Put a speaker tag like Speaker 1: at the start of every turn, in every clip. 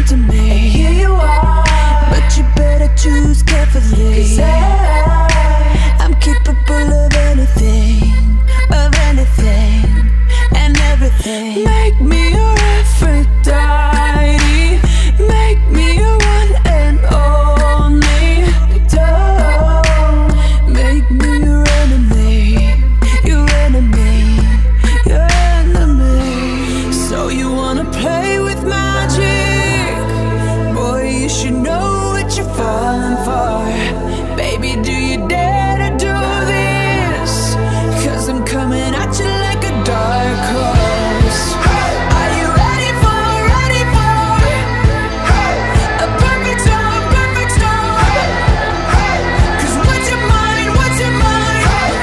Speaker 1: to me. And here you are, but you better choose carefully. 'Cause I'm capable of anything and everything. Make me your Aphrodite, make me your one and only. Don't make me your enemy, your enemy, your enemy. So you wanna play with magic? Boy, you should know what you're falling for. Baby, do you dare to do this? 'Cause I'm coming at you like a dark horse. Are you ready for a perfect storm, perfect storm? 'Cause what's your mind, what's your mind?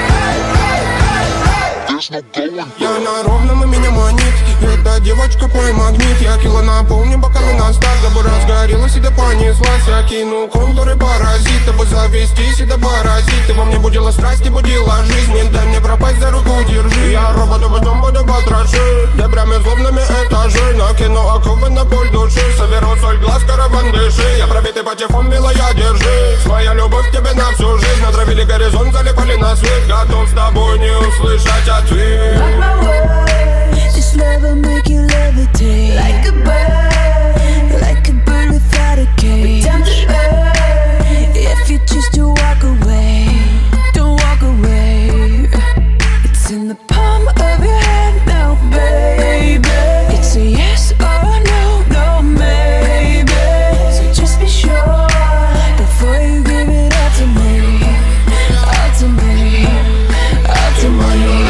Speaker 2: Я на ровном и меня манит. Эта девочка мой магнит. Я кило наполню, бокалы на старт. Дабы разгорелась и да понеслась. Я кину контуры паразит, дабы завестись и да паразит. Ты во мне будила страсть и будила жизнь. Не дай мне пропасть, за руку держи. Я робот, а потом буду потрошить дебрями злобными этажи. Накину оковы на боль души. Соберу соль глаз, караван дыши. Я пробитый патефон, милая, держи. Своя любовь тебе на всю жизнь. Натравили горизонт, залипали на свет. Готов с тобой не услышать ответ.
Speaker 1: Mark my words, this love will make you levitate. Like a bird without a cage. But down to earth, if you choose to walk away, don't walk away. It's in the palm of your hand now, baby. It's a yes or a no, no maybe. So just be sure before you give it all to me, all to me, all to me.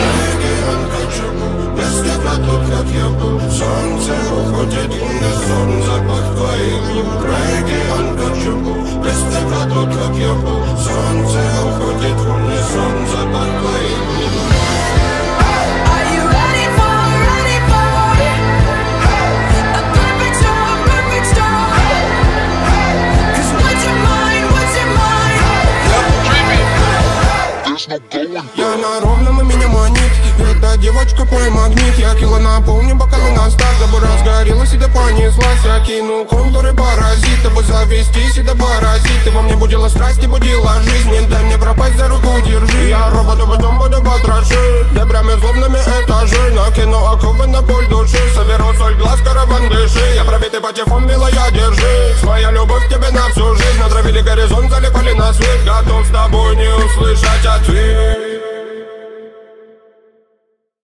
Speaker 2: Как я был, солнце уходит, лунный сон, запах твоих брейки, untouchable. Без тебя тут, как я был, солнце уходит, лунный сон, запах твоих.
Speaker 1: Are you ready for a perfect storm, perfect storm? 'Cause what's your mind, what's your mind?
Speaker 2: Я на ровном и меня манит. Эта девочка мой магнит. Я кило наполню, бокалы на старт. Дабы разгорелась и да понеслась. Я кину контуры паразит, дабы завестись и да паразит. Ты во мне будила страсть и будила жизнь. Не дай мне пропасть, за руку держи. Я робот, а потом буду потрошить дебрями злобными этажи. Накину оковы на боль души. Соберу соль глаз, караван дыши. Я пробитый патефон, милая, держи. Своя любовь тебе на всю жизнь. Натравили горизонт, залипали на свет. Готов с тобой не услышать ответ.